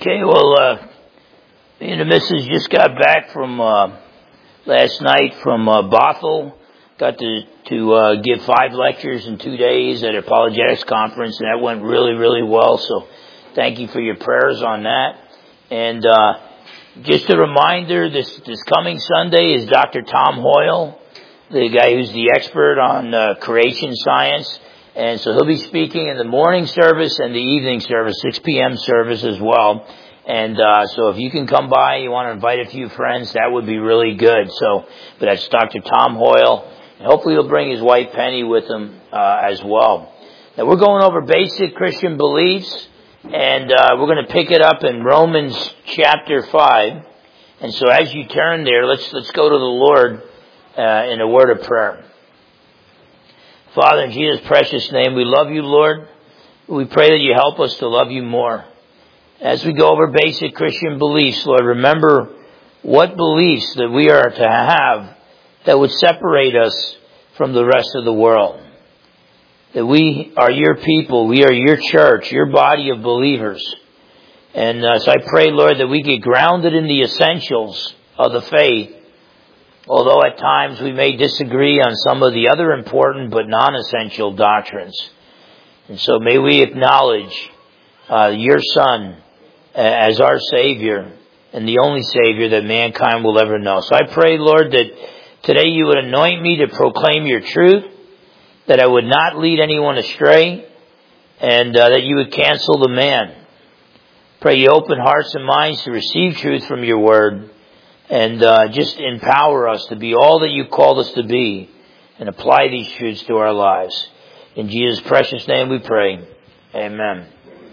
Okay, well, me and the missus just got back from last night from Bothell. Got to give 5 lectures in 2 days at Apologetics Conference, and that went really, really well. So thank you for your prayers on that. And just a reminder, this coming Sunday is Dr. Tom Hoyle, the guy who's the expert on creation science. And so he'll be speaking in the morning service and the evening service, 6 p.m. service as well. And so if you can come by, you want to invite a few friends, that would be really good. So, but that's Dr. Tom Hoyle. And hopefully he'll bring his wife Penny with him as well. Now we're going over basic Christian beliefs, and we're going to pick it up in Romans chapter 5. And so as you turn there, let's go to the Lord in a word of prayer. Father, in Jesus' precious name, we love you, Lord. We pray that you help us to love you more. As we go over basic Christian beliefs, Lord, remember what beliefs that we are to have that would separate us from the rest of the world. That we are your people, we are your church, your body of believers. And so I pray, Lord, that we get grounded in the essentials of the faith. Although at times we may disagree on some of the other important but non-essential doctrines. And so may we acknowledge your Son as our Savior and the only Savior that mankind will ever know. So I pray, Lord, that today you would anoint me to proclaim your truth, that I would not lead anyone astray, and that you would cancel the man. Pray you open hearts and minds to receive truth from your word. And just empower us to be all that you called us to be and apply these truths to our lives. In Jesus' precious name we pray. Amen.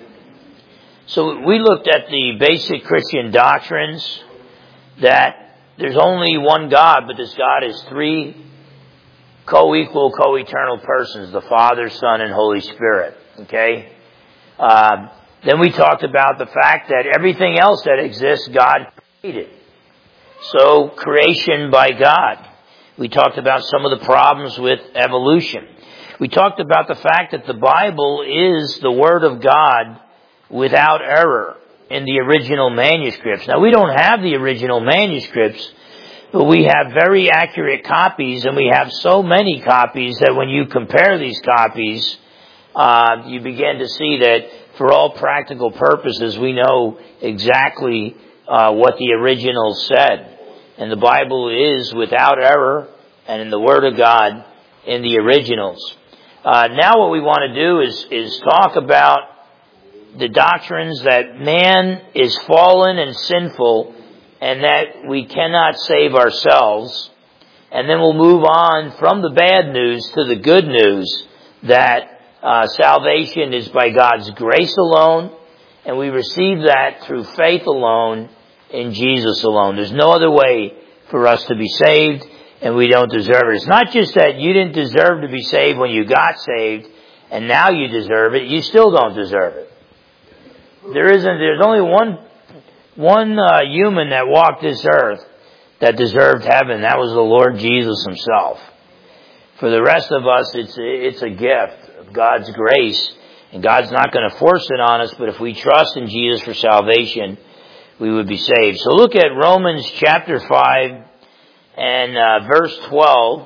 So we looked at the basic Christian doctrines that there's only one God, but this God is 3 co-equal, co-eternal persons, the Father, Son, and Holy Spirit. Okay? Then we talked about the fact that everything else that exists, God created. So, creation by God. We talked about some of the problems with evolution. We talked about the fact that the Bible is the Word of God without error in the original manuscripts. Now, we don't have the original manuscripts, but we have very accurate copies, and we have so many copies that when you compare these copies, you begin to see that for all practical purposes, we know exactly what the original said. And the Bible is without error and in the Word of God in the originals. Now what we want to do is talk about the doctrines that man is fallen and sinful and that we cannot save ourselves. And then we'll move on from the bad news to the good news that salvation is by God's grace alone, and we receive that through faith alone in Jesus alone. There's no other way for us to be saved, and we don't deserve it. It's not just that you didn't deserve to be saved when you got saved, and now you deserve it. You still don't deserve it. There's only one human that walked this earth that deserved heaven. That was the Lord Jesus himself. For the rest of us, it's a gift of God's grace, and God's not going to force it on us, but if we trust in Jesus for salvation, we would be saved. So look at Romans chapter 5 and verse 12.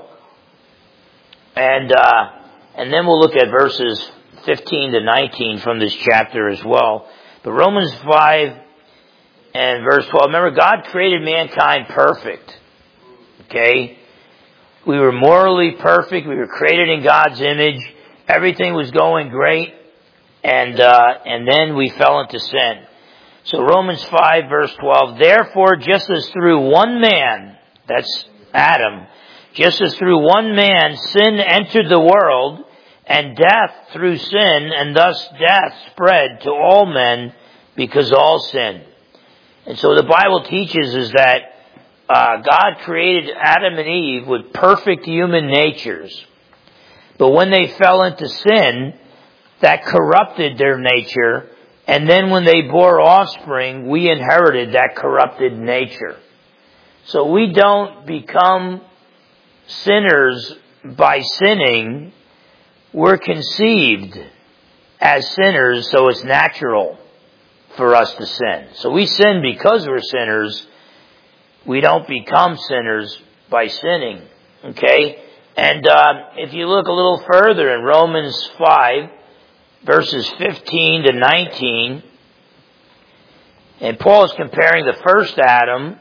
And then we'll look at verses 15 to 19 from this chapter as well. But Romans 5 and verse 12. Remember, God created mankind perfect. Okay? We were morally perfect. We were created in God's image. Everything was going great. And then we fell into sin. So Romans 5 verse 12, therefore just as through one man, that's Adam, just as through one man sin entered the world, and death through sin, and thus death spread to all men because all sinned. And so the Bible teaches is that God created Adam and Eve with perfect human natures. But when they fell into sin, that corrupted their nature. And then when they bore offspring, we inherited that corrupted nature. So we don't become sinners by sinning. We're conceived as sinners, so it's natural for us to sin. So we sin because we're sinners. We don't become sinners by sinning. Okay? And if you look a little further in Romans 5, verses 15 to 19, and Paul is comparing the first Adam,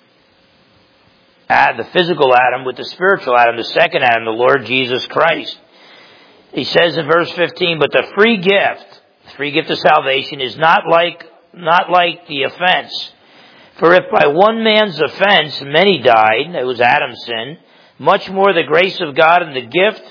the physical Adam, with the spiritual Adam, the second Adam, the Lord Jesus Christ. He says in verse 15, but the free gift of salvation is not like the offense. For if by one man's offense many died, that was Adam's sin, much more the grace of God and the gift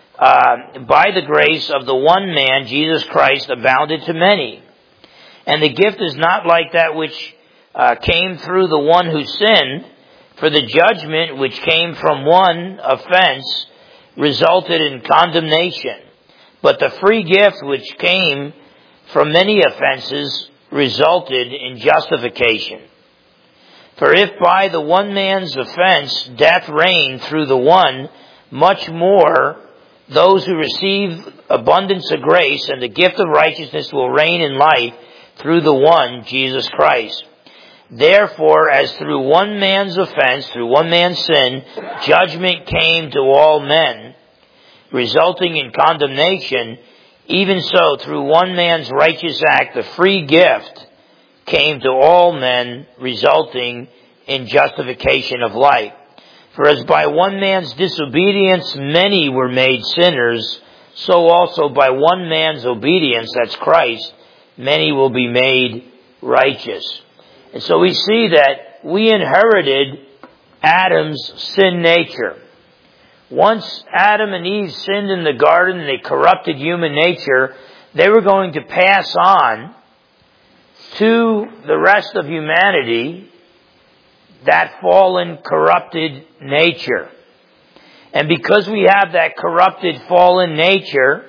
by the grace of the one man, Jesus Christ, abounded to many. And the gift is not like that which came through the one who sinned, for the judgment which came from one offense resulted in condemnation. But the free gift which came from many offenses resulted in justification. For if by the one man's offense death reigned through the one, much more those who receive abundance of grace and the gift of righteousness will reign in life through the one, Jesus Christ. Therefore, as through one man's offense, through one man's sin, judgment came to all men, resulting in condemnation, even so through one man's righteous act, the free gift came to all men, resulting in justification of life. For as by one man's disobedience many were made sinners, so also by one man's obedience, that's Christ, many will be made righteous. And so we see that we inherited Adam's sin nature. Once Adam and Eve sinned in the garden and they corrupted human nature, they were going to pass on to the rest of humanity that fallen, corrupted nature. And because we have that corrupted, fallen nature,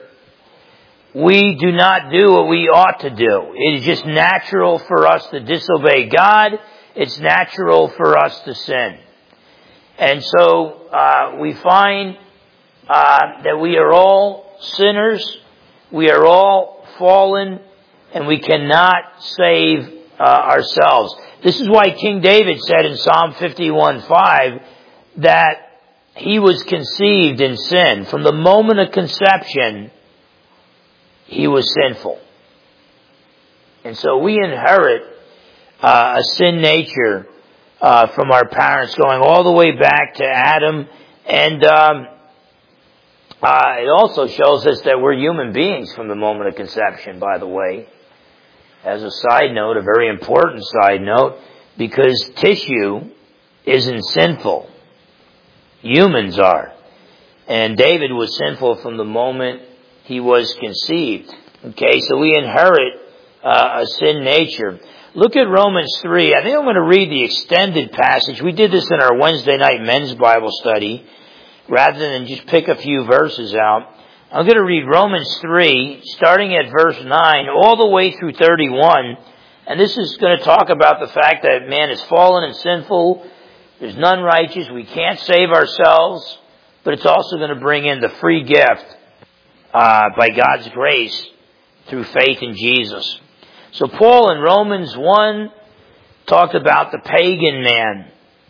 we do not do what we ought to do. It is just natural for us to disobey God. It's natural for us to sin. And so we find that we are all sinners. We are all fallen. And we cannot save ourselves. This is why King David said in Psalm 51:5 that he was conceived in sin. From the moment of conception, he was sinful. And so we inherit a sin nature from our parents, going all the way back to Adam. And it also shows us that we're human beings from the moment of conception, by the way. As a side note, a very important side note, because tissue isn't sinful. Humans are. And David was sinful from the moment he was conceived. Okay, so we inherit a sin nature. Look at Romans 3. I think I'm going to read the extended passage. We did this in our Wednesday night men's Bible study, rather than just pick a few verses out. I'm going to read Romans 3, starting at verse 9, all the way through 31. And this is going to talk about the fact that man is fallen and sinful. There's none righteous. We can't save ourselves. But it's also going to bring in the free gift by God's grace through faith in Jesus. So Paul in Romans 1 talked about the pagan man.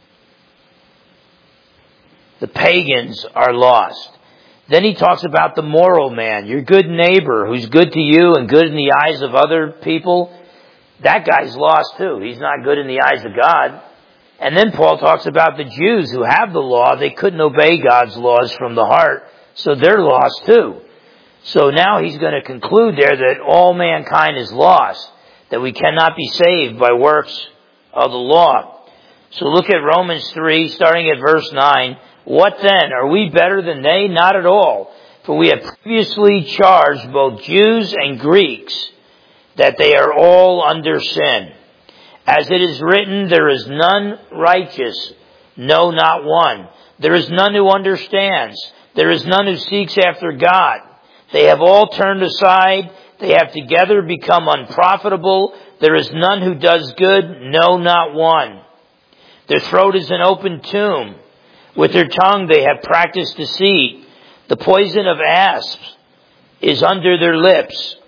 The pagans are lost. Then he talks about the moral man, your good neighbor who's good to you and good in the eyes of other people. That guy's lost too. He's not good in the eyes of God. And then Paul talks about the Jews who have the law. They couldn't obey God's laws from the heart, so they're lost too. So now he's going to conclude there that all mankind is lost, that we cannot be saved by works of the law. So look at Romans 3, starting at verse 9. What then? Are we better than they? Not at all. For we have previously charged both Jews and Greeks that they are all under sin. As it is written, there is none righteous, no, not one. There is none who understands. There is none who seeks after God. They have all turned aside. They have together become unprofitable. There is none who does good, no, not one. Their throat is an open tomb. With their tongue they have practiced deceit. The poison of asps is under their lips.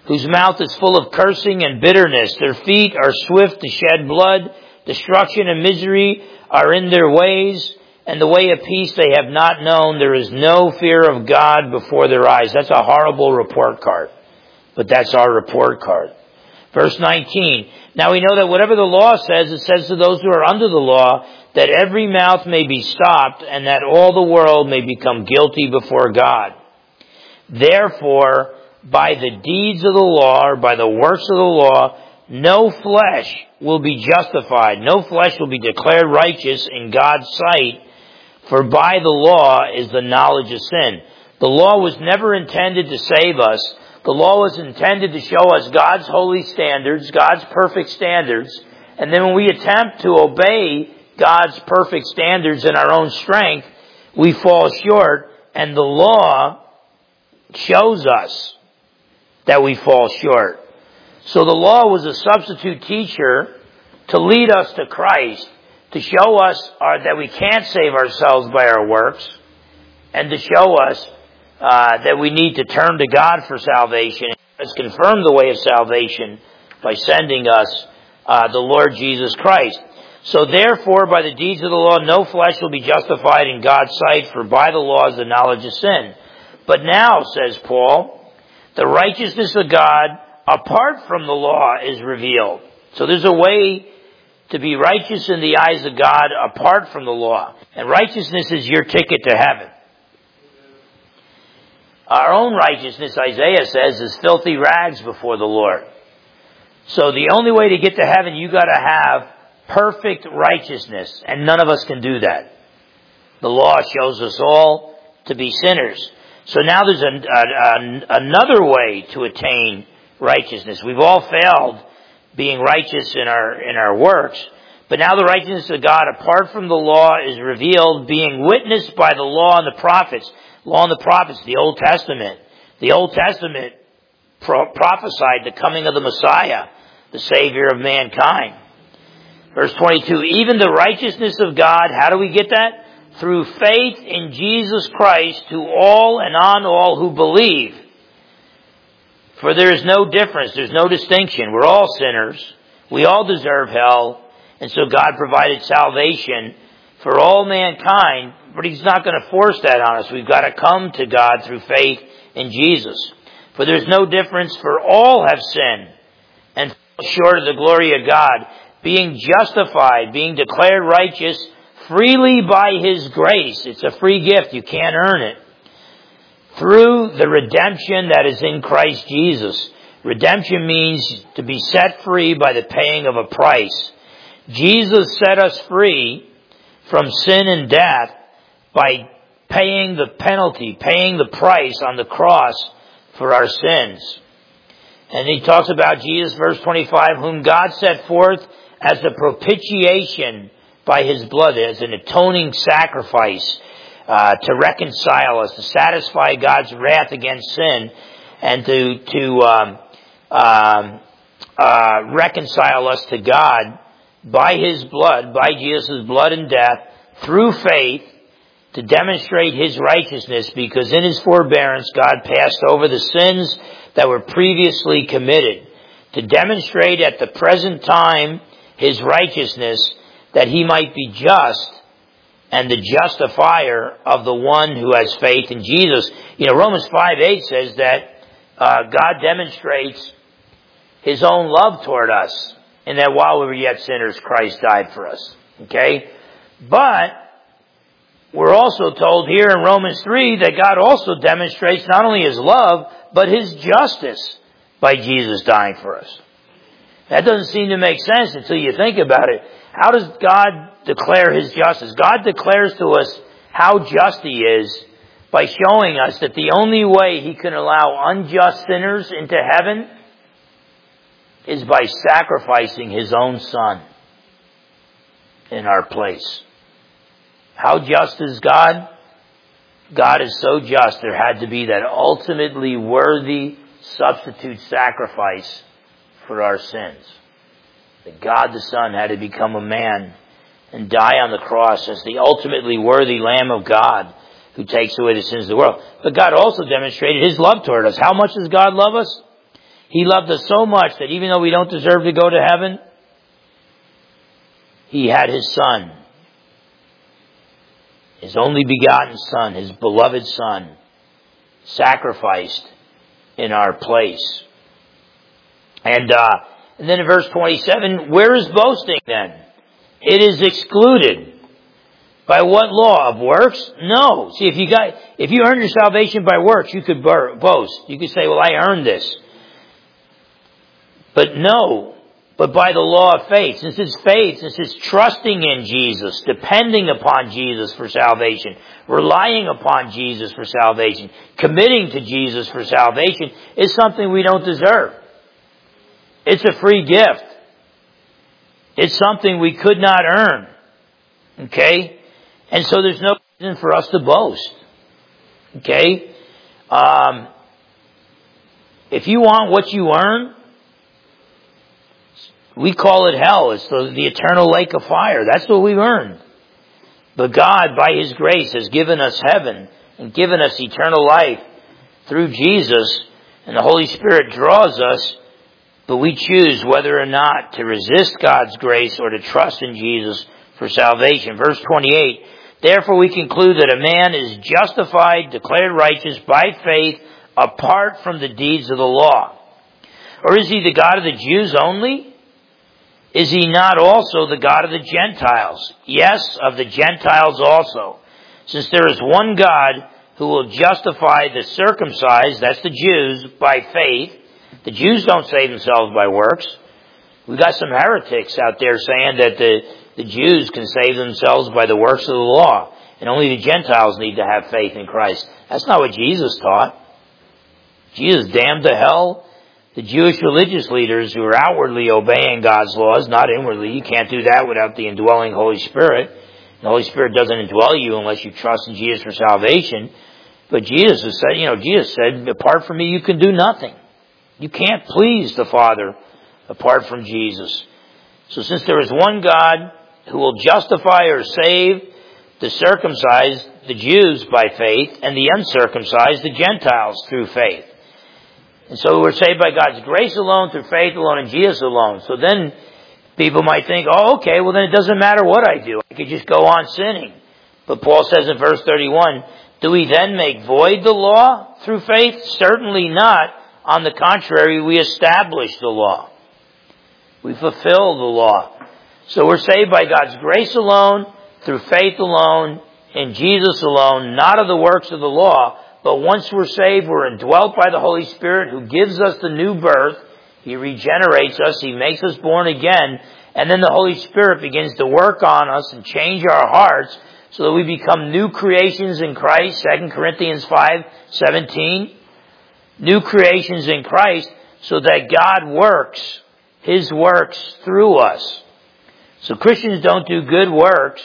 whose mouth is full of cursing and bitterness. Their feet are swift to shed blood. Destruction and misery are in their ways, and the way of peace they have not known. There is no fear of God before their eyes. That's a horrible report card, but that's our report card. Verse 19, now we know that whatever the law says, it says to those who are under the law, that every mouth may be stopped, and that all the world may become guilty before God. Therefore, by the deeds of the law, or by the works of the law, no flesh will be justified. No flesh will be declared righteous in God's sight, for by the law is the knowledge of sin. The law was never intended to save us. The law was intended to show us God's holy standards, God's perfect standards, and then when we attempt to obey God's perfect standards in our own strength, we fall short, and the law shows us that we fall short. So the law was a substitute teacher to lead us to Christ, to show us that we can't save ourselves by our works, and to show us that we need to turn to God for salvation. It's confirmed the way of salvation by sending us the Lord Jesus Christ. So therefore, by the deeds of the law, no flesh will be justified in God's sight, for by the law is the knowledge of sin. But now, says Paul, the righteousness of God apart from the law is revealed. So there's a way to be righteous in the eyes of God apart from the law. And righteousness is your ticket to heaven. Our own righteousness, Isaiah says, is filthy rags before the Lord. So the only way to get to heaven, you got to have perfect righteousness, and none of us can do that. The law shows us all to be sinners. So now there's another way to attain righteousness. We've all failed being righteous in our works, but now the righteousness of God apart from the law is revealed, being witnessed by the law and the prophets. Law and the prophets, the Old Testament. The Old Testament prophesied the coming of the Messiah, the Savior of mankind. Verse 22, even the righteousness of God, how do we get that? Through faith in Jesus Christ to all and on all who believe. For there is no difference, there's no distinction. We're all sinners. We all deserve hell. And so God provided salvation for all mankind, but He's not going to force that on us. We've got to come to God through faith in Jesus. For there's no difference, for all have sinned and fall short of the glory of God, being justified, being declared righteous freely by His grace. It's a free gift. You can't earn it. Through the redemption that is in Christ Jesus. Redemption means to be set free by the paying of a price. Jesus set us free from sin and death by paying the penalty, paying the price on the cross for our sins. And he talks about Jesus, verse 25, whom God set forth as the propitiation by His blood, as an atoning sacrifice, to reconcile us, to satisfy God's wrath against sin, and to reconcile us to God by His blood, by Jesus' blood and death, through faith, to demonstrate His righteousness, because in His forbearance God passed over the sins that were previously committed, to demonstrate at the present time His righteousness, that He might be just and the justifier of the one who has faith in Jesus. Romans 5:8 says that God demonstrates His own love toward us, and that while we were yet sinners, Christ died for us. Okay? But we're also told here in Romans 3 that God also demonstrates not only His love, but His justice by Jesus dying for us. That doesn't seem to make sense until you think about it. How does God declare His justice? God declares to us how just He is by showing us that the only way He can allow unjust sinners into heaven is by sacrificing His own Son in our place. How just is God? God is so just, there had to be that ultimately worthy substitute sacrifice for our sins. That God the Son had to become a man and die on the cross as the ultimately worthy Lamb of God who takes away the sins of the world. But God also demonstrated His love toward us. How much does God love us? He loved us so much that even though we don't deserve to go to heaven, He had His Son, His only begotten Son, His beloved Son, sacrificed in our place. And then in verse 27, where is boasting then? It is excluded. By what law? Of works? No. See, if you earn your salvation by works, you could boast. You could say, well, I earned this. But no. But by the law of faith. Since it's faith, since it's trusting in Jesus, depending upon Jesus for salvation, relying upon Jesus for salvation, committing to Jesus for salvation, is something we don't deserve. It's a free gift. It's something we could not earn. Okay? And so there's no reason for us to boast. Okay? If you want what you earn, we call it hell. It's the eternal lake of fire. That's what we've earned. But God, by His grace, has given us heaven and given us eternal life through Jesus, and the Holy Spirit draws us, but we choose whether or not to resist God's grace or to trust in Jesus for salvation. Verse 28, therefore we conclude that a man is justified, declared righteous by faith, apart from the deeds of the law. Or is He the God of the Jews only? Is He not also the God of the Gentiles? Yes, of the Gentiles also. Since there is one God who will justify the circumcised, that's the Jews, by faith. The Jews don't save themselves by works. We've got some heretics out there saying that the Jews can save themselves by the works of the law, and only the Gentiles need to have faith in Christ. That's not what Jesus taught. Jesus damned to hell the Jewish religious leaders who are outwardly obeying God's laws, not inwardly. You can't do that without the indwelling Holy Spirit. The Holy Spirit doesn't indwell you unless you trust in Jesus for salvation. But Jesus said, apart from me, you can do nothing. You can't please the Father apart from Jesus. So since there is one God who will justify or save the circumcised, the Jews, by faith, and the uncircumcised, the Gentiles, through faith. And so we're saved by God's grace alone, through faith alone, and Jesus alone. So then people might think, oh, okay, well then it doesn't matter what I do. I could just go on sinning. But Paul says in verse 31, do we then make void the law through faith? Certainly not. On the contrary, we establish the law. We fulfill the law. So we're saved by God's grace alone, through faith alone, in Jesus alone, not of the works of the law. But once we're saved, we're indwelt by the Holy Spirit who gives us the new birth. He regenerates us. He makes us born again. And then the Holy Spirit begins to work on us and change our hearts so that we become new creations in Christ. 2 Corinthians 5:17. New creations in Christ so that God works His works through us. So Christians don't do good works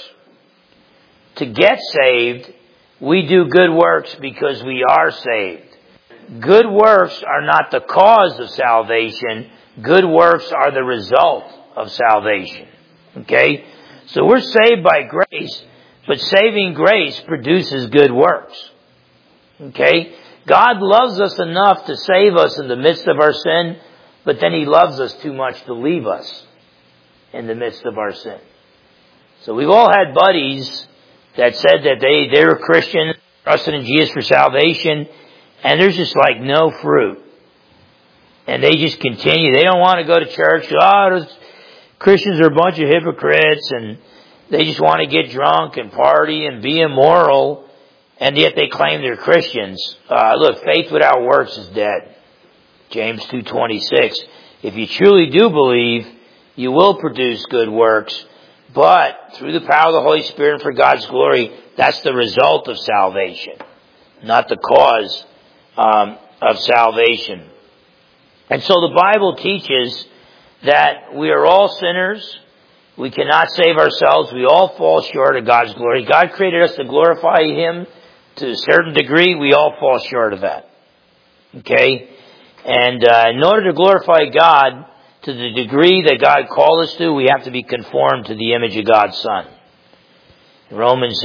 to get saved. We do good works because we are saved. Good works are not the cause of salvation. Good works are the result of salvation. Okay? So we're saved by grace, but saving grace produces good works. Okay? God loves us enough to save us in the midst of our sin, but then He loves us too much to leave us in the midst of our sin. So we've all had buddies that said that they were Christian, trusted in Jesus for salvation, and there's just like no fruit. And they just continue. They don't want to go to church. Those Christians are a bunch of hypocrites, and they just want to get drunk and party and be immoral, and yet they claim they're Christians. Look, faith without works is dead. James 2:26. If you truly do believe, you will produce good works, but through the power of the Holy Spirit and for God's glory, that's the result of salvation, not the cause of salvation. And so the Bible teaches that we are all sinners. We cannot save ourselves. We all fall short of God's glory. God created us to glorify Him to a certain degree. We all fall short of that. Okay? And in order to glorify God to the degree that God called us to, we have to be conformed to the image of God's Son. Romans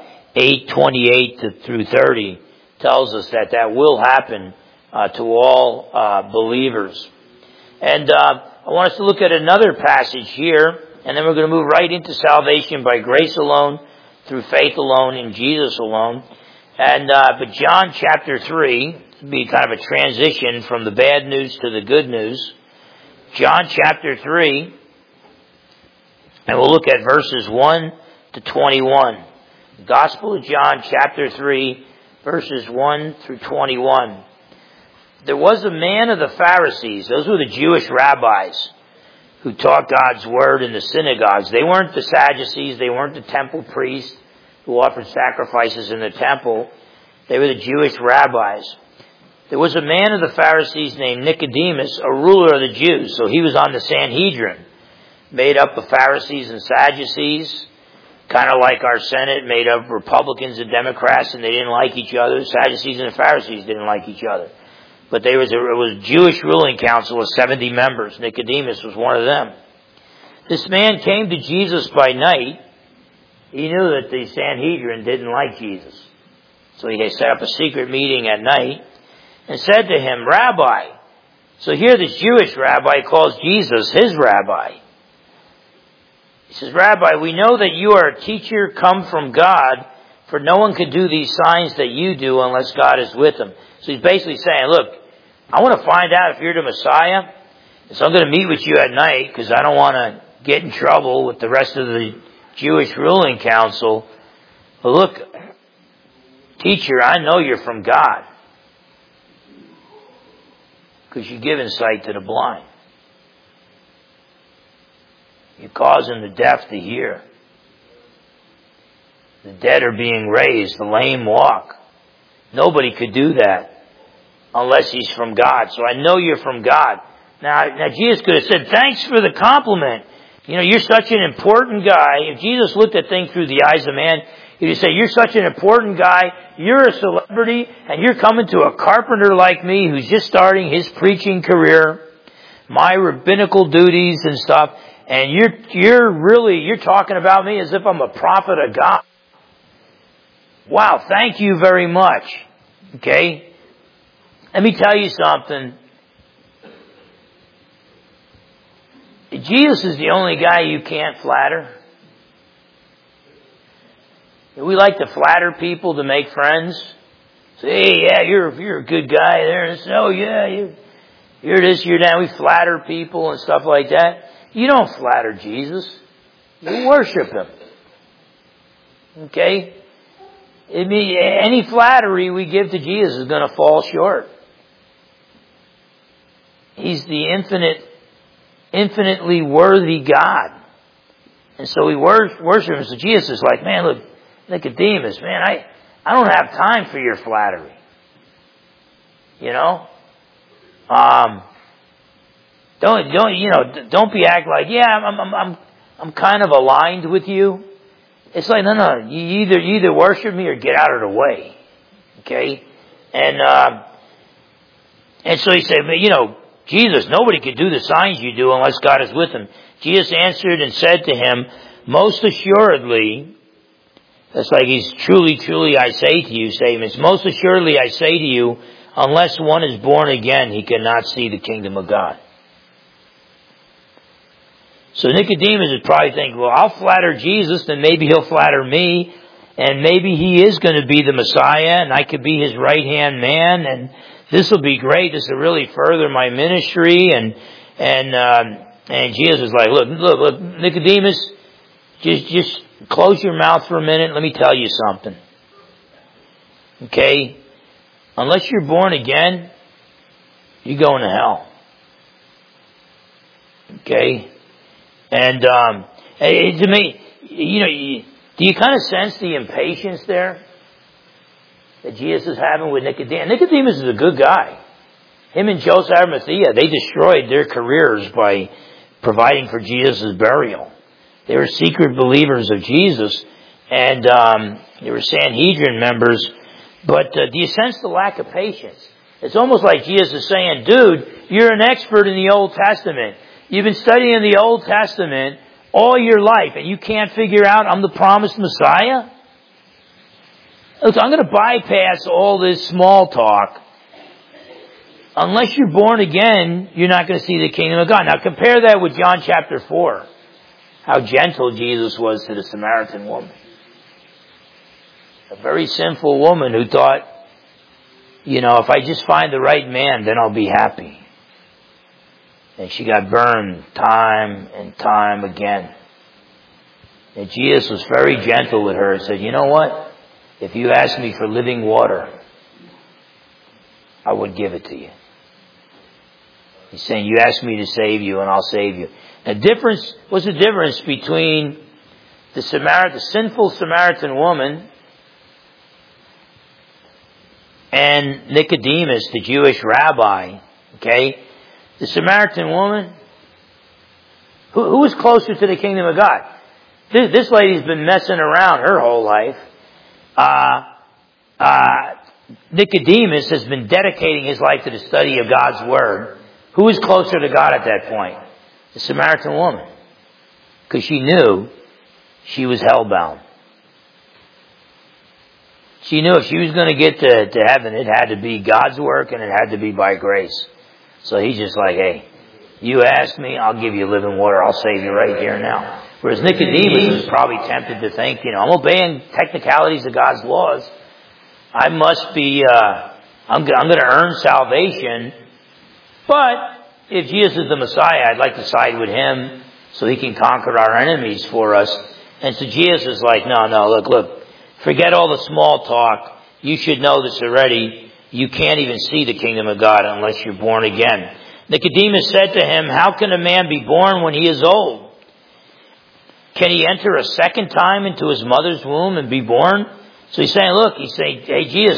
8:28 through 30 tells us that will happen to all believers. And I want us to look at another passage here, and then we're going to move right into salvation by grace alone, through faith alone, in Jesus alone. And but John chapter 3 will be kind of a transition from the bad news to the good news. John chapter 3, and we'll look at verses 1 to 21. Gospel of John chapter 3, verses 1 through 21. There was a man of the Pharisees, those were the Jewish rabbis who taught God's word in the synagogues. They weren't the Sadducees, they weren't the temple priests who offered sacrifices in the temple. They were the Jewish rabbis. There was a man of the Pharisees named Nicodemus, a ruler of the Jews. So he was on the Sanhedrin, made up of Pharisees and Sadducees, kind of like our Senate, made up of Republicans and Democrats, and they didn't like each other. Sadducees and the Pharisees didn't like each other. But it was a Jewish ruling council of 70 members. Nicodemus was one of them. This man came to Jesus by night. He knew that the Sanhedrin didn't like Jesus. So he set up a secret meeting at night and said to him, Rabbi. So here this Jewish rabbi calls Jesus his rabbi. He says, Rabbi, we know that you are a teacher come from God, for no one could do these signs that you do unless God is with him. So he's basically saying, look, I want to find out if you're the Messiah, so I'm going to meet with you at night because I don't want to get in trouble with the rest of the Jewish ruling council. But look, teacher, I know you're from God because you're giving sight to the blind. You're causing the deaf to hear. The dead are being raised, the lame walk. Nobody could do that unless he's from God. So I know you're from God. Now Jesus could have said, thanks for the compliment. You know, you're such an important guy. If Jesus looked at things through the eyes of man, he'd just say, you're such an important guy. You're a celebrity, and you're coming to a carpenter like me who's just starting his preaching career, my rabbinical duties and stuff, and you're talking about me as if I'm a prophet of God. Wow, thank you very much. Okay? Let me tell you something. Jesus is the only guy you can't flatter. We like to flatter people to make friends. Say, hey, yeah, you're a good guy there. Oh, yeah, you're this, you're that. We flatter people and stuff like that. You don't flatter Jesus. You worship him. Okay? Any flattery we give to Jesus is going to fall short. He's the infinitely worthy God. And so we worship him. So Jesus is like, man, look, Nicodemus, man, I don't have time for your flattery. You know? Don't be act like, yeah, I'm kind of aligned with you. It's like, no, you either worship me or get out of the way. Okay? And so he said, but Jesus, nobody could do the signs you do unless God is with him. Jesus answered and said to him, most assuredly, that's like he's truly, truly I say to you statements. Most assuredly I say to you, unless one is born again, he cannot see the kingdom of God. So Nicodemus is probably thinking, well, I'll flatter Jesus, then maybe he'll flatter me, and maybe he is going to be the Messiah, and I could be his right-hand man, and this will be great. This will really further my ministry. And Jesus is like, look, Nicodemus, just close your mouth for a minute. Let me tell you something. Okay? Unless you're born again, you're going to hell. Okay? And to me, do you kind of sense the impatience there that Jesus is having with Nicodemus? Nicodemus is a good guy. Him and Joseph of Arimathea, they destroyed their careers by providing for Jesus' burial. They were secret believers of Jesus, and they were Sanhedrin members. But do you sense the lack of patience? It's almost like Jesus is saying, dude, you're an expert in the Old Testament. You've been studying the Old Testament all your life, and you can't figure out I'm the promised Messiah? Look, I'm going to bypass all this small talk, unless you're born again, you're not going to see the kingdom of God. Now compare that with John chapter 4. How gentle Jesus was to the Samaritan woman. A very sinful woman who thought, if I just find the right man, then I'll be happy. And she got burned time and time again. And Jesus was very gentle with her and said, you know what? If you ask me for living water, I would give it to you. He's saying, you ask me to save you and I'll save you. What's the difference between the sinful Samaritan woman and Nicodemus, the Jewish rabbi? Okay? The Samaritan woman, who was closer to the kingdom of God? This lady's been messing around her whole life. Nicodemus has been dedicating his life to the study of God's Word. Who was closer to God at that point? The Samaritan woman. Because she knew she was hellbound. She knew if she was going to get to heaven, it had to be God's work and it had to be by grace. So he's just like, hey, you ask me, I'll give you living water. I'll save you right here and now. Whereas Nicodemus was probably tempted to think, I'm obeying technicalities of God's laws. I must be, I'm going to earn salvation. But if Jesus is the Messiah, I'd like to side with him so he can conquer our enemies for us. And so Jesus is like, no, look, forget all the small talk. You should know this already. You can't even see the kingdom of God unless you're born again. Nicodemus said to him, how can a man be born when he is old? Can he enter a second time into his mother's womb and be born? So he's saying, hey, Jesus,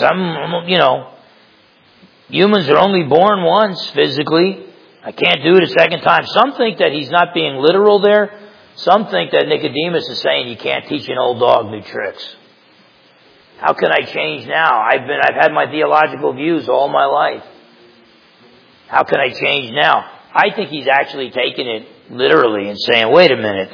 humans are only born once physically. I can't do it a second time. Some think that he's not being literal there. Some think that Nicodemus is saying you can't teach an old dog new tricks. How can I change now? I've had my theological views all my life. How can I change now? I think he's actually taking it literally and saying, wait a minute,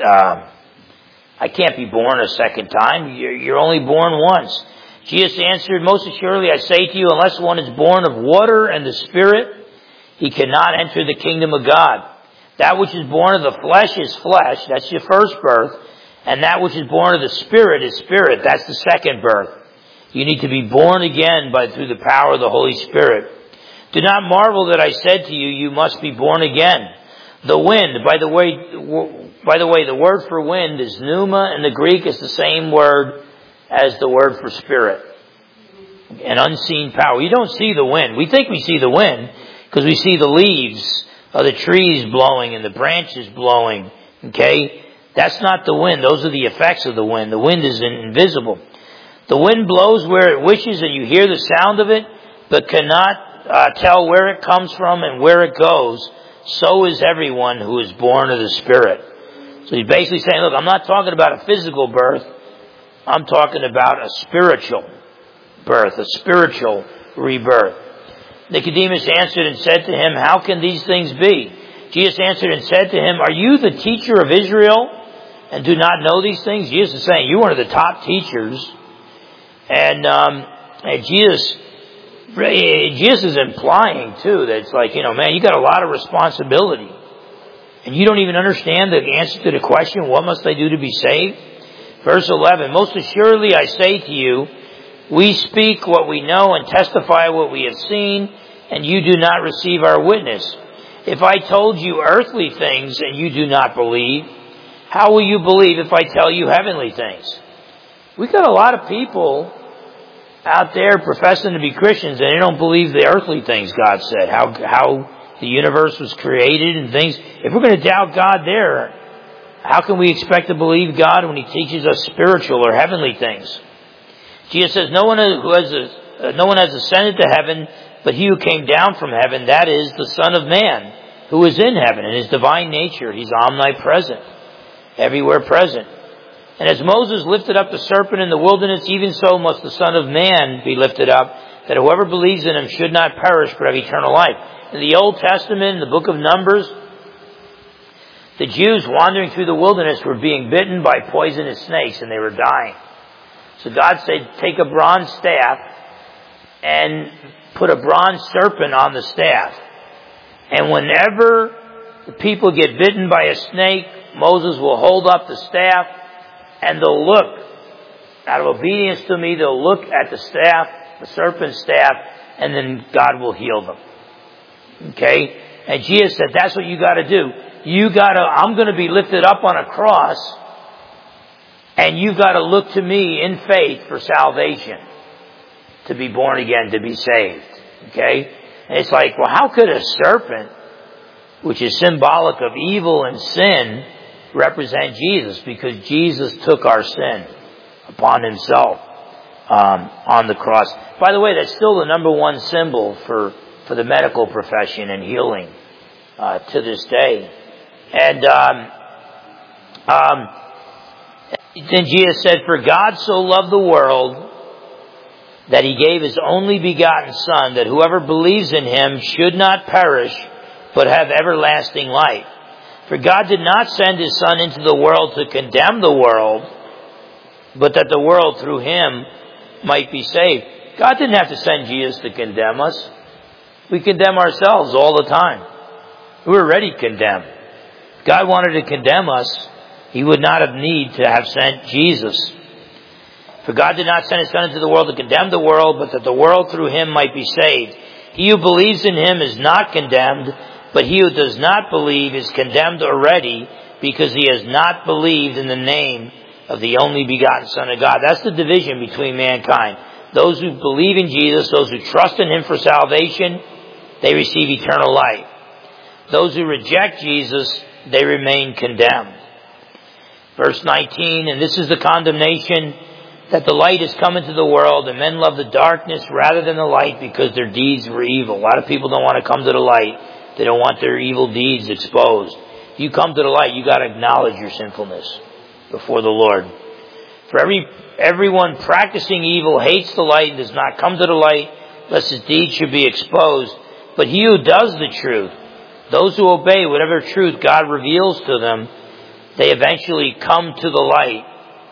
I can't be born a second time. You're only born once. Jesus answered, most assuredly I say to you, unless one is born of water and the Spirit, he cannot enter the kingdom of God. That which is born of the flesh is flesh. That's your first birth. And that which is born of the Spirit is spirit. That's the second birth. You need to be born again through the power of the Holy Spirit. Do not marvel that I said to you, you must be born again. The wind, by the way, the word for wind is pneuma, and the Greek is the same word as the word for spirit. An unseen power. You don't see the wind. We think we see the wind because we see the leaves of the trees blowing and the branches blowing. Okay? That's not the wind. Those are the effects of the wind. The wind is invisible. The wind blows where it wishes and you hear the sound of it, but cannot tell where it comes from and where it goes. So is everyone who is born of the Spirit. So he's basically saying, look, I'm not talking about a physical birth. I'm talking about a spiritual birth, a spiritual rebirth. Nicodemus answered and said to him, how can these things be? Jesus answered and said to him, are you the teacher of Israel and do not know these things? Jesus is saying, you're one of the top teachers. And Jesus is implying too that it's like, man, you got a lot of responsibility. And you don't even understand the answer to the question, what must I do to be saved? Verse 11, most assuredly I say to you, we speak what we know and testify what we have seen, and you do not receive our witness. If I told you earthly things and you do not believe, how will you believe if I tell you heavenly things? We got a lot of people out there professing to be Christians and they don't believe the earthly things God said, how the universe was created and things. If we're going to doubt God there, how can we expect to believe God when He teaches us spiritual or heavenly things? Jesus says, no one has ascended to heaven, but He who came down from heaven, that is the Son of Man, who is in heaven. In His divine nature, He's omnipresent, everywhere present. And as Moses lifted up the serpent in the wilderness, even so must the Son of Man be lifted up, that whoever believes in Him should not perish but have eternal life. In the Old Testament, in the book of Numbers, the Jews wandering through the wilderness were being bitten by poisonous snakes and they were dying. So God said, take a bronze staff and put a bronze serpent on the staff. And whenever the people get bitten by a snake, Moses will hold up the staff and they'll look. Out of obedience to me, they'll look at the staff, the serpent's staff, and then God will heal them. Okay? And Jesus said, that's what you gotta do. I'm gonna be lifted up on a cross, and you've gotta look to me in faith for salvation. To be born again, to be saved. Okay? And it's like, well, how could a serpent, which is symbolic of evil and sin, represent Jesus? Because Jesus took our sin upon himself on the cross. By the way, that's still the number one symbol for the medical profession and healing to this day. And then Jesus said, "For God so loved the world that he gave his only begotten Son, that whoever believes in him should not perish, but have everlasting life. For God did not send his Son into the world to condemn the world, but that the world through him might be saved." God didn't have to send Jesus to condemn us. We condemn ourselves all the time. We're already condemned. If God wanted to condemn us, he would not have need to have sent Jesus. For God did not send his Son into the world to condemn the world, but that the world through him might be saved. He who believes in him is not condemned, but he who does not believe is condemned already, because he has not believed in the name of the only begotten Son of God. That's the division between mankind. Those who believe in Jesus, those who trust in him for salvation, they receive eternal life. Those who reject Jesus, they remain condemned. Verse 19, "And this is the condemnation, that the light has come into the world, and men love the darkness rather than the light, because their deeds were evil." A lot of people don't want to come to the light. They don't want their evil deeds exposed. If you come to the light, you got to acknowledge your sinfulness before the Lord. "For everyone practicing evil hates the light and does not come to the light, lest his deeds should be exposed. But he who does the truth, those who obey whatever truth God reveals to them, they eventually come to the light."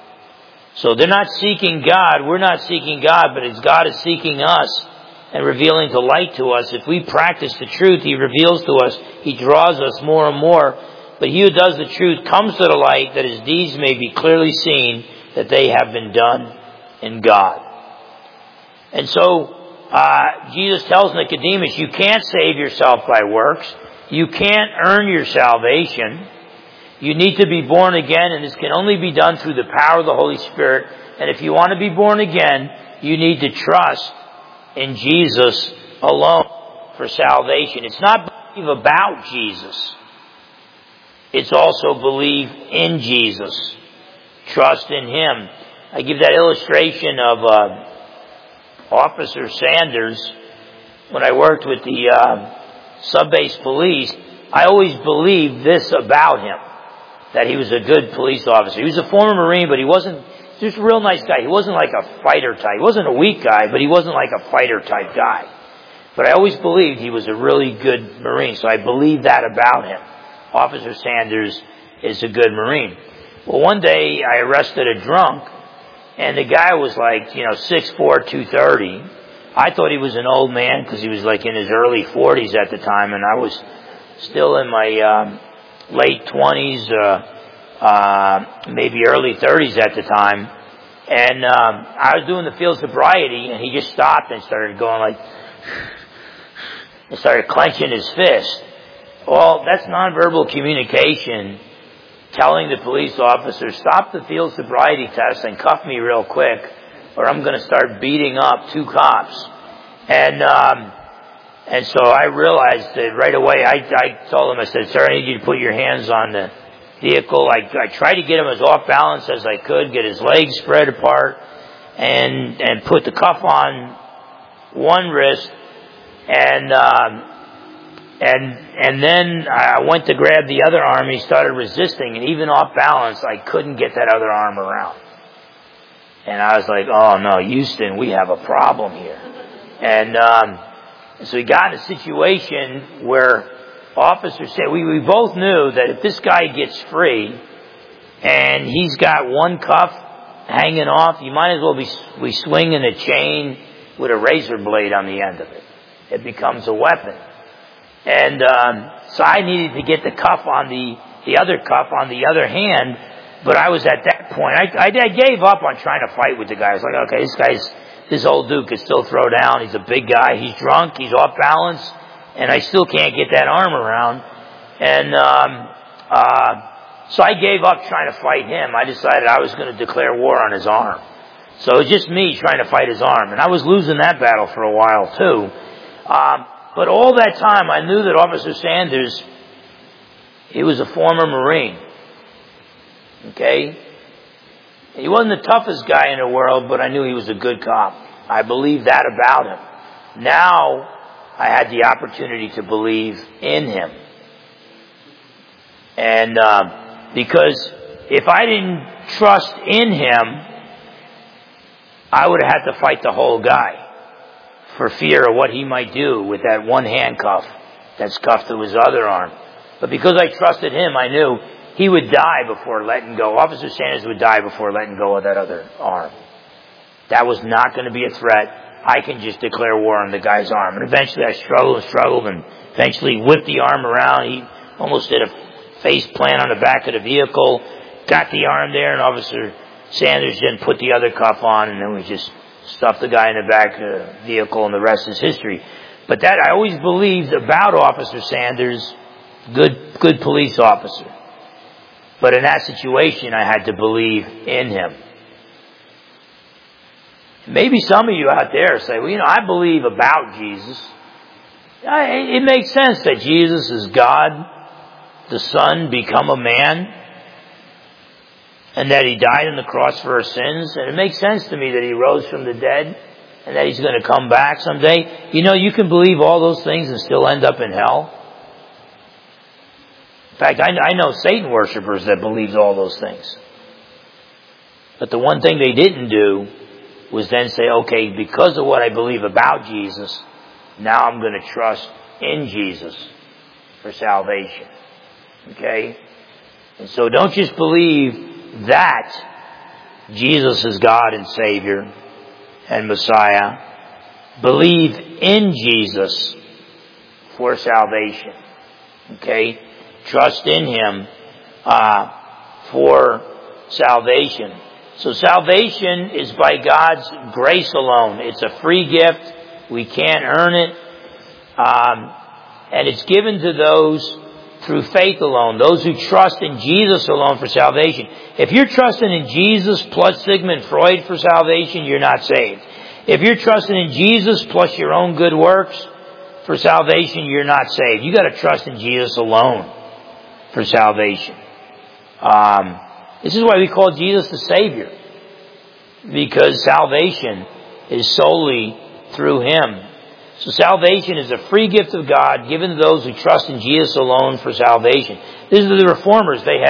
So they're not seeking God, we're not seeking God, but it's God is seeking us and revealing the light to us. If we practice the truth, he reveals to us, he draws us more and more. But he who does the truth comes to the light, that his deeds may be clearly seen, that they have been done in God. And so, Jesus tells Nicodemus, you can't save yourself by works. You can't earn your salvation. You need to be born again, and this can only be done through the power of the Holy Spirit. And if you want to be born again, you need to trust in Jesus alone for salvation. It's not believe about Jesus. It's also believe in Jesus. Trust in him. I give that illustration of Officer Sanders. When I worked with the sub-base police, I always believed this about him, that he was a good police officer. He was a former Marine, but he wasn't just a real nice guy. He wasn't like a fighter type. He wasn't a weak guy, but he wasn't like a fighter type guy. But I always believed he was a really good Marine, so I believed that about him. Officer Sanders is a good Marine. Well, one day I arrested a drunk, and the guy was like, 6'4", 230. I thought he was an old man because he was like in his early 40s at the time, and I was still in my late 20s, maybe early 30s at the time. And I was doing the field sobriety, and he just stopped and started going like, and started clenching his fist. Well, that's nonverbal communication, telling the police officer, stop the field sobriety test and cuff me real quick, or I'm going to start beating up 2 cops. And so I realized that right away. I told him, I said, "Sir, I need you to put your hands on the vehicle." I tried to get him as off balance as I could, get his legs spread apart, and put the cuff on one wrist, and then I went to grab the other arm. He started resisting, and even off balance, I couldn't get that other arm around. And I was like, "Oh no, Houston, we have a problem here." And so we got in a situation where officers said, we both knew that if this guy gets free and he's got one cuff hanging off, you might as well be swinging a chain with a razor blade on the end of it. it becomes a weapon. And so I needed to get the cuff on the other cuff on the other hand, but I was at that point. I gave up on trying to fight with the guy. I was like, okay, this old dude could still throw down. He's a big guy. He's drunk. He's off balance. And I still can't get that arm around. And so I gave up trying to fight him. I decided I was going to declare war on his arm. So it was just me trying to fight his arm. And I was losing that battle for a while too. But all that time I knew that Officer Sanders, he was a former Marine. Okay? He wasn't the toughest guy in the world, but I knew he was a good cop. I believed that about him. Now I had the opportunity to believe in him. And because if I didn't trust in him, I would have had to fight the whole guy for fear of what he might do with that one handcuff that's cuffed to his other arm. But because I trusted him, I knew he would die before letting go. Officer Sanders would die before letting go of that other arm. That was not going to be a threat. I can just declare war on the guy's arm. And eventually I struggled, and eventually whipped the arm around. He almost did a face plant on the back of the vehicle, got the arm there, and Officer Sanders then put the other cuff on, and then we just stuffed the guy in the back of the vehicle, and the rest is history. But that I always believed about Officer Sanders, good police officer. But in that situation, I had to believe in him. Maybe some of you out there say, well, I believe about Jesus. It makes sense that Jesus is God, the Son, become a man, and that He died on the cross for our sins. And it makes sense to me that He rose from the dead, and that He's going to come back someday. You can believe all those things and still end up in hell. In fact, I know Satan worshipers that believe all those things. But the one thing they didn't do was then say, okay, because of what I believe about Jesus, now I'm going to trust in Jesus for salvation. Okay? And so don't just believe that Jesus is God and Savior and Messiah. Believe in Jesus for salvation. Okay? Trust in Him for salvation. So salvation is by God's grace alone. It's a free gift. We can't earn it. And it's given to those through faith alone, those who trust in Jesus alone for salvation. If you're trusting in Jesus plus Sigmund Freud for salvation, you're not saved. If you're trusting in Jesus plus your own good works for salvation, you're not saved. You got to trust in Jesus alone for salvation. This is why we call Jesus the Savior, because salvation is solely through Him. So salvation is a free gift of God given to those who trust in Jesus alone for salvation. This is the Reformers. They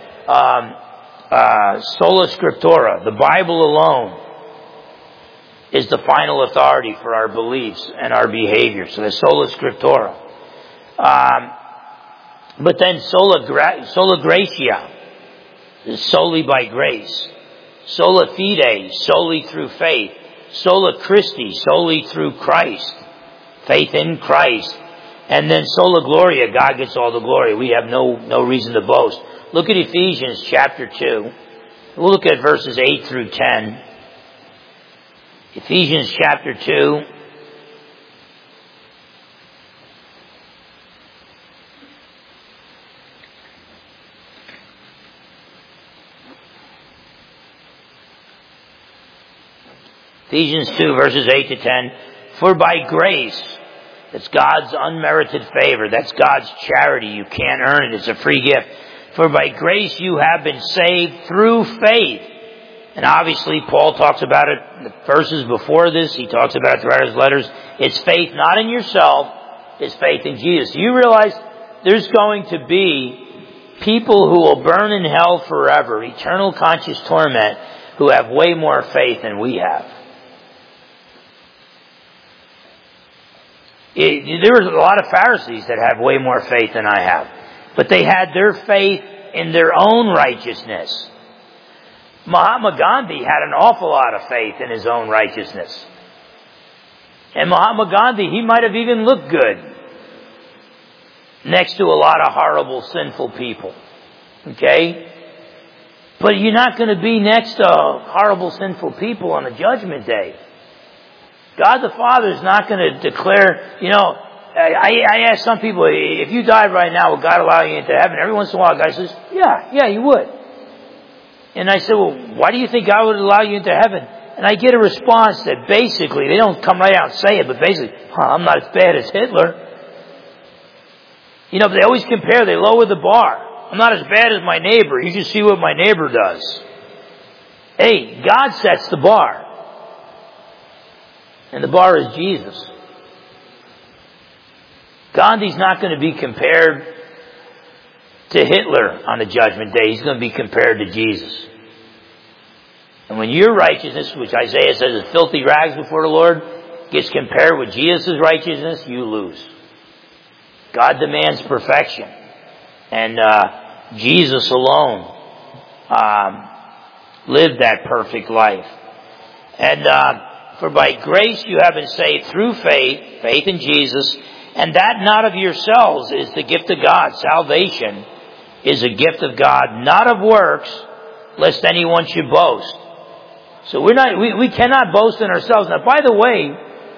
had sola scriptura. The Bible alone is the final authority for our beliefs and our behavior. So there's sola scriptura. But then sola gratia is solely by grace. Sola fide, solely through faith. Sola Christi, solely through Christ. Faith in Christ. And then sola gloria, God gets all the glory. We have no reason to boast. Look at Ephesians chapter 2. We'll look at verses 8 through 10. Ephesians chapter 2. Ephesians 2 verses 8 to 10. For by grace, that's God's unmerited favor. That's God's charity. You can't earn it. It's a free gift. For by grace you have been saved through faith. And obviously Paul talks about it in the verses before this. He talks about it throughout his letters. It's faith not in yourself. It's faith in Jesus. Do you realize there's going to be people who will burn in hell forever, eternal conscious torment, who have way more faith than we have? There was a lot of Pharisees that have way more faith than I have. But they had their faith in their own righteousness. Mahatma Gandhi had an awful lot of faith in his own righteousness. And Mahatma Gandhi, he might have even looked good next to a lot of horrible, sinful people. Okay? But you're not going to be next to horrible, sinful people on the judgment day. God the Father is not going to declare, I ask some people, if you died right now, would God allow you into heaven? Every once in a while, a guy says, yeah, you would. And I said, well, why do you think God would allow you into heaven? And I get a response that basically, they don't come right out and say it, but basically, I'm not as bad as Hitler. But they always compare, they lower the bar. I'm not as bad as my neighbor. You should see what my neighbor does. Hey, God sets the bar. And the bar is Jesus. Gandhi's not going to be compared to Hitler on the judgment day. He's going to be compared to Jesus. And when your righteousness, which Isaiah says is filthy rags before the Lord, gets compared with Jesus' righteousness, you lose. God demands perfection. And Jesus alone lived that perfect life. And for by grace you have been saved through faith in Jesus, and that not of yourselves is the gift of God. Salvation is a gift of God, not of works, lest anyone should boast. So we cannot boast in ourselves. Now, by the way,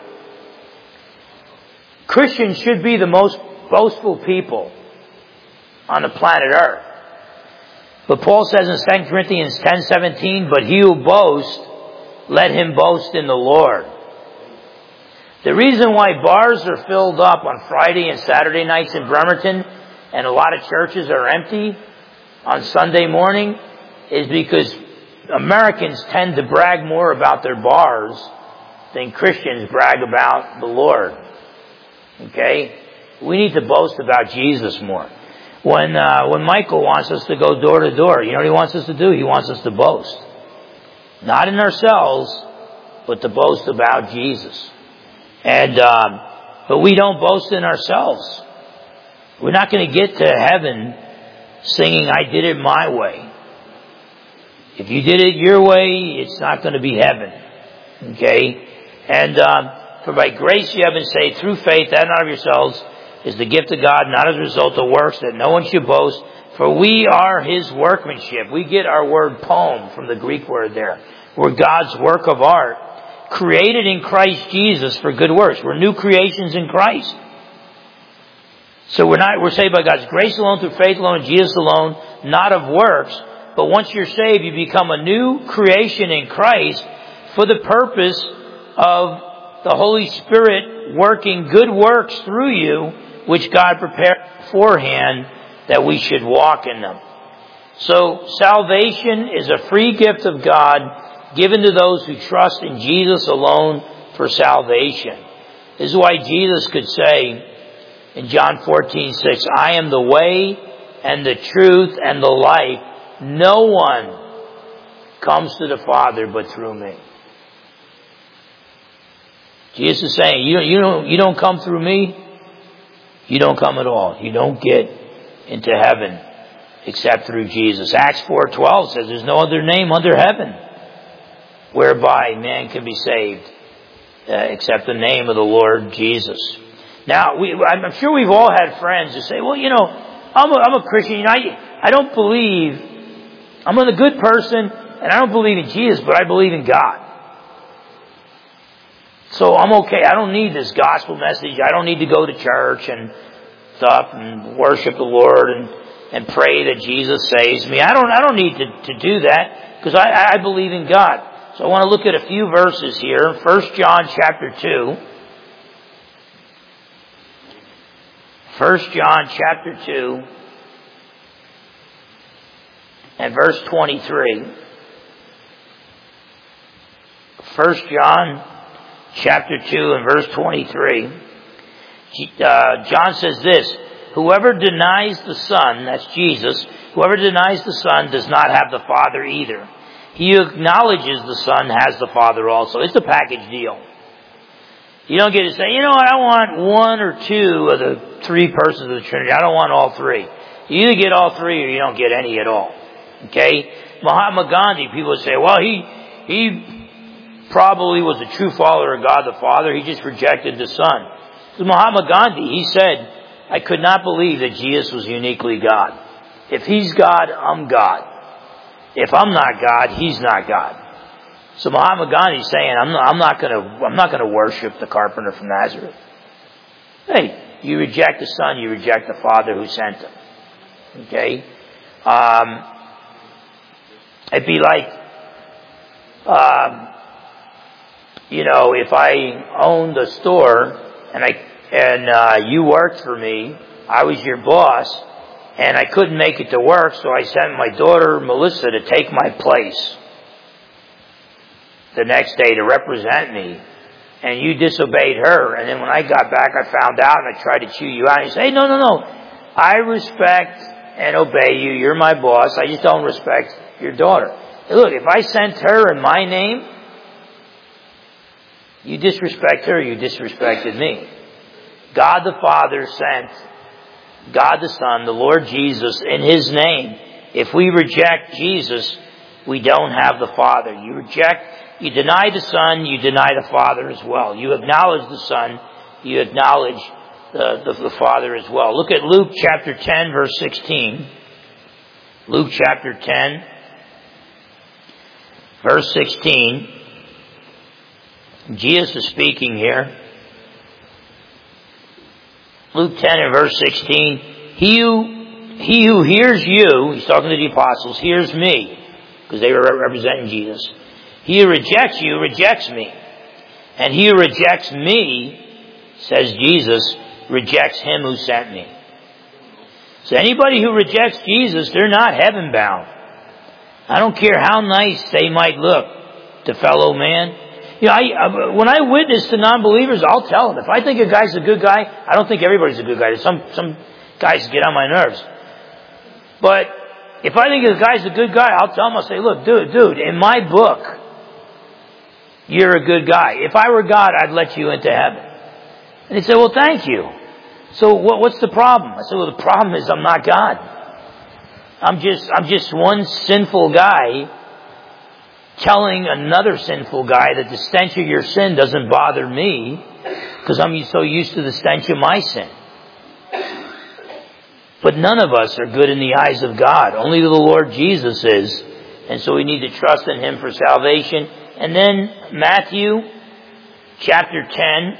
Christians should be the most boastful people on the planet Earth. But Paul says in 2 Corinthians 10:17, but he who boasts, let him boast in the Lord. The reason why bars are filled up on Friday and Saturday nights in Bremerton and a lot of churches are empty on Sunday morning is because Americans tend to brag more about their bars than Christians brag about the Lord. Okay? We need to boast about Jesus more. When Michael wants us to go door to door, you know what he wants us to do? He wants us to boast. Not in ourselves, but to boast about Jesus. And, but we don't boast in ourselves. We're not going to get to heaven singing, I did it my way. If you did it your way, it's not going to be heaven. Okay? And, for by grace you have been saved through faith, that not of yourselves, is the gift of God, not as a result of works, that no one should boast. For we are His workmanship. We get our word poem from the Greek word there. We're God's work of art, created in Christ Jesus for good works. We're new creations in Christ. So we're saved by God's grace alone, through faith alone, Jesus alone, not of works. But once you're saved, you become a new creation in Christ for the purpose of the Holy Spirit working good works through you, which God prepared beforehand that we should walk in them. So salvation is a free gift of God given to those who trust in Jesus alone for salvation. This is why Jesus could say in John 14:6, I am the way and the truth and the life. No one comes to the Father but through me. Jesus is saying, you don't come through me, you don't come at all. You don't get into heaven except through Jesus. Acts 4:12 says there's no other name under heaven whereby man can be saved except the name of the Lord Jesus. Now, I'm sure we've all had friends who say, well, I'm a Christian. I don't believe, I'm a good person, and I don't believe in Jesus, but I believe in God. So I'm okay. I don't need this gospel message. I don't need to go to church and stuff and worship the Lord and pray that Jesus saves me. I don't need to do that because I believe in God. So I want to look at a few verses here. 1 John chapter 2. 1 John chapter 2 and verse 23. 1 John chapter 2 and verse 23. John says this, whoever denies the Son, that's Jesus, whoever denies the Son does not have the Father either. He who acknowledges the Son has the Father also. It's a package deal. You don't get to say, I want one or two of the three persons of the Trinity. I don't want all three. You either get all three or you don't get any at all. Okay? Mahatma Gandhi, people say, well, he probably was a true follower of God the Father. He just rejected the Son. Because Mahatma Gandhi, he said, I could not believe that Jesus was uniquely God. If He's God, I'm God. If I'm not God, He's not God. So Mahatma Gandhi's saying, I'm not going to worship the carpenter from Nazareth. Hey, you reject the Son, you reject the Father who sent Him. Okay? It'd be like, if I owned a store and you worked for me, I was your boss, and I couldn't make it to work, so I sent my daughter Melissa to take my place the next day to represent me, and you disobeyed her, and then when I got back I found out and I tried to chew you out, and you say, hey, no, I respect and obey you, you're my boss, I just don't respect your daughter. Hey, look, if I sent her in my name, you disrespect her, you disrespected me. God the Father sent God the Son, the Lord Jesus, in His name. If we reject Jesus, we don't have the Father. You deny the Son, you deny the Father as well. You acknowledge the Son, you acknowledge the Father as well. Look at Luke chapter 10, verse 16. Luke chapter 10, verse 16. Jesus is speaking here. Luke 10 and verse 16. He who hears you, he's talking to the apostles, hears me, because they were representing Jesus. He who rejects you rejects me. And he who rejects me, says Jesus, rejects Him who sent me. So anybody who rejects Jesus, they're not heaven bound. I don't care how nice they might look to fellow man. When I witness to non-believers, I'll tell them. If I think a guy's a good guy, I don't think everybody's a good guy. Some guys get on my nerves. But if I think a guy's a good guy, I'll tell him, I'll say, look, dude, in my book, you're a good guy. If I were God, I'd let you into heaven. And he'd say, well, thank you. So what's the problem? I said, well, the problem is I'm not God. I'm just one sinful guy telling another sinful guy that the stench of your sin doesn't bother me because I'm so used to the stench of my sin. But none of us are good in the eyes of God. Only the Lord Jesus is. And so we need to trust in Him for salvation. And then Matthew chapter 10.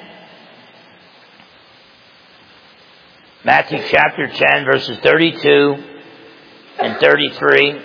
Matthew chapter 10 verses 32 and 33.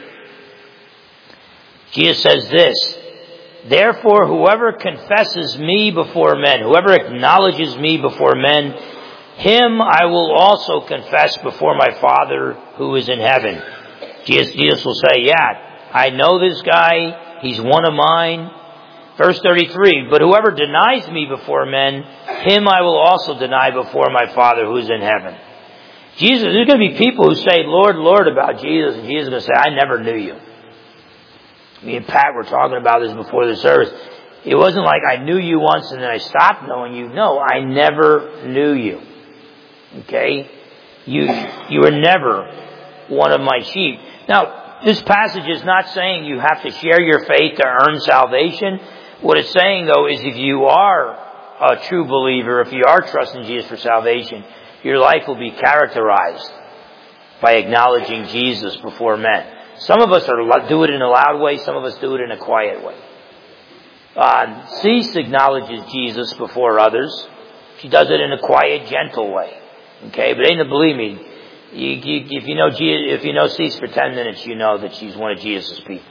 Jesus says this, therefore whoever confesses me before men, whoever acknowledges me before men, him I will also confess before my Father who is in heaven. Jesus will say, yeah, I know this guy, he's one of mine. Verse 33, but whoever denies me before men, him I will also deny before my Father who is in heaven. Jesus, there's going to be people who say, Lord, Lord, about Jesus, and Jesus is going to say, I never knew you. Me and Pat were talking about this before the service. It wasn't like I knew you once and then I stopped knowing you. No, I never knew you. Okay? You were never one of my sheep. Now, this passage is not saying you have to share your faith to earn salvation. What it's saying, though, is if you are a true believer, if you are trusting Jesus for salvation, your life will be characterized by acknowledging Jesus before men. Some of us do it in a loud way. Some of us do it in a quiet way. Cease acknowledges Jesus before others. She does it in a quiet, gentle way. Okay, but ain't believe me. If you know Cease for 10 minutes, you know that she's one of Jesus' people.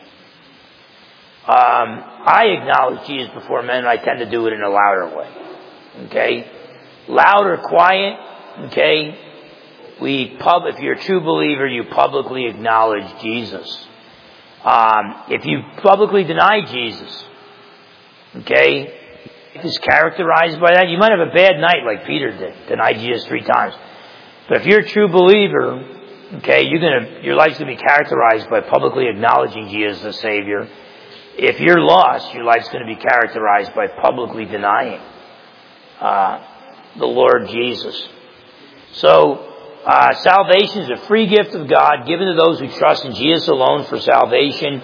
I acknowledge Jesus before men. And I tend to do it in a louder way. Okay, loud or quiet. Okay. If you're a true believer, you publicly acknowledge Jesus. If you publicly deny Jesus, okay, it is characterized by that. You might have a bad night like Peter did, denied Jesus 3 times. But if you're a true believer, okay, your life's going to be characterized by publicly acknowledging Jesus as Savior. If you're lost, your life's going to be characterized by publicly denying the Lord Jesus. So, salvation is a free gift of God given to those who trust in Jesus alone for salvation.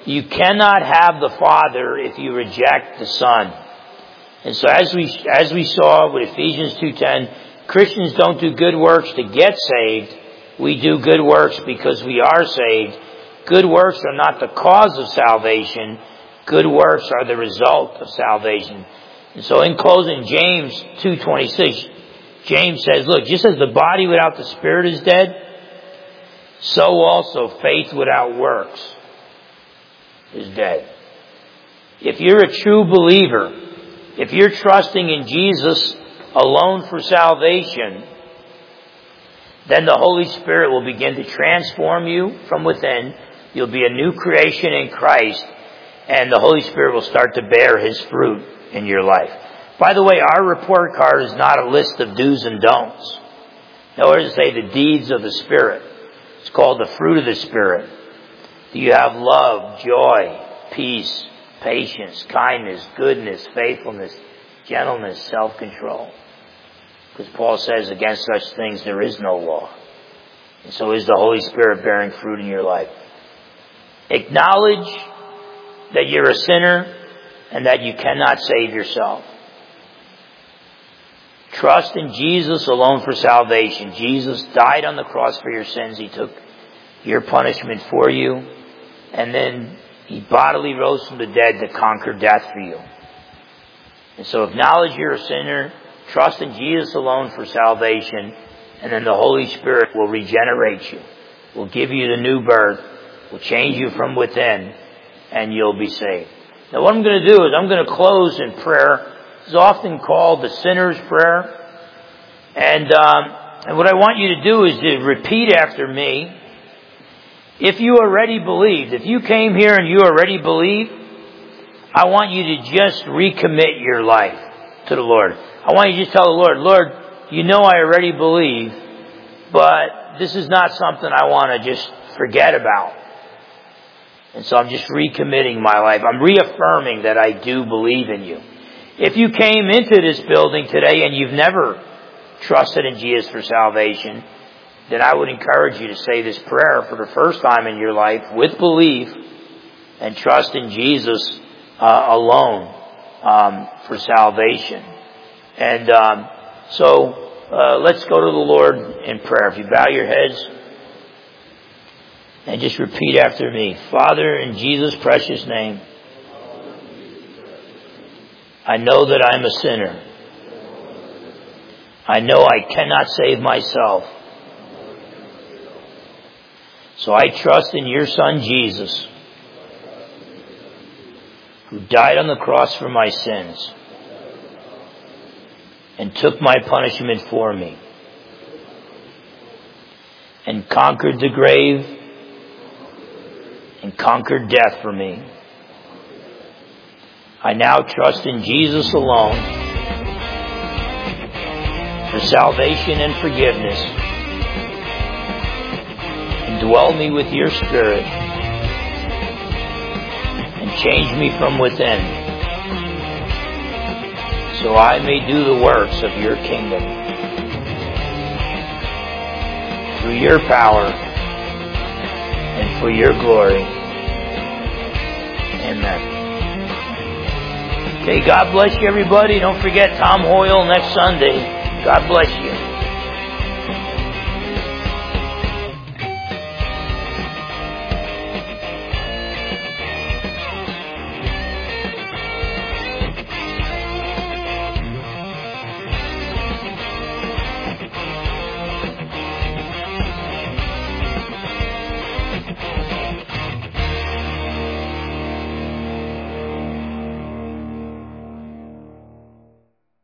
You cannot have the Father if you reject the Son. And so as we saw with Ephesians 2:10, Christians don't do good works to get saved. We do good works because we are saved. Good works are not the cause of salvation. Good works are the result of salvation. And so in closing, James 2:26, James says, look, just as the body without the spirit is dead, so also faith without works is dead. If you're a true believer, if you're trusting in Jesus alone for salvation, then the Holy Spirit will begin to transform you from within. You'll be a new creation in Christ, and the Holy Spirit will start to bear His fruit in your life. By the way, our report card is not a list of do's and don'ts. Nor does it say the deeds of the Spirit. It's called the fruit of the Spirit. Do you have love, joy, peace, patience, kindness, goodness, faithfulness, gentleness, self-control? Because Paul says against such things there is no law. And so is the Holy Spirit bearing fruit in your life. Acknowledge that you're a sinner and that you cannot save yourself. Trust in Jesus alone for salvation. Jesus died on the cross for your sins. He took your punishment for you. And then He bodily rose from the dead to conquer death for you. And so acknowledge you're a sinner. Trust in Jesus alone for salvation. And then the Holy Spirit will regenerate you. Will give you the new birth. Will change you from within. And you'll be saved. Now what I'm going to do is I'm going to close in prayer. It's often called the sinner's prayer. And what I want you to do is to repeat after me. If you already believed, if you came here and you already believe, I want you to just recommit your life to the Lord. I want you to just tell the Lord, Lord, you know I already believe, but this is not something I want to just forget about. And so I'm just recommitting my life. I'm reaffirming that I do believe in you. If you came into this building today and you've never trusted in Jesus for salvation, then I would encourage you to say this prayer for the first time in your life with belief and trust in Jesus alone for salvation. And so let's go to the Lord in prayer. If you bow your heads and just repeat after me. Father, in Jesus' precious name, I know that I'm a sinner. I know I cannot save myself. So I trust in your Son, Jesus, who died on the cross for my sins and took my punishment for me and conquered the grave and conquered death for me. I now trust in Jesus alone for salvation and forgiveness. Indwell me with your Spirit and change me from within so I may do the works of your kingdom. Through your power and for your glory. Amen. Okay, God bless you, everybody. Don't forget Tom Hoyle next Sunday. God bless you.